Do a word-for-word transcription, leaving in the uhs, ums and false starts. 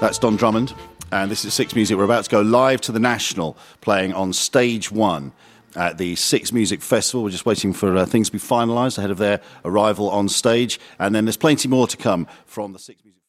That's Don Drummond, and this is Six Music. We're about to go live to the National, playing on stage one at the Six Music Festival. We're just waiting for uh, things to be finalised ahead of their arrival on stage, and then there's plenty more to come from the Six Music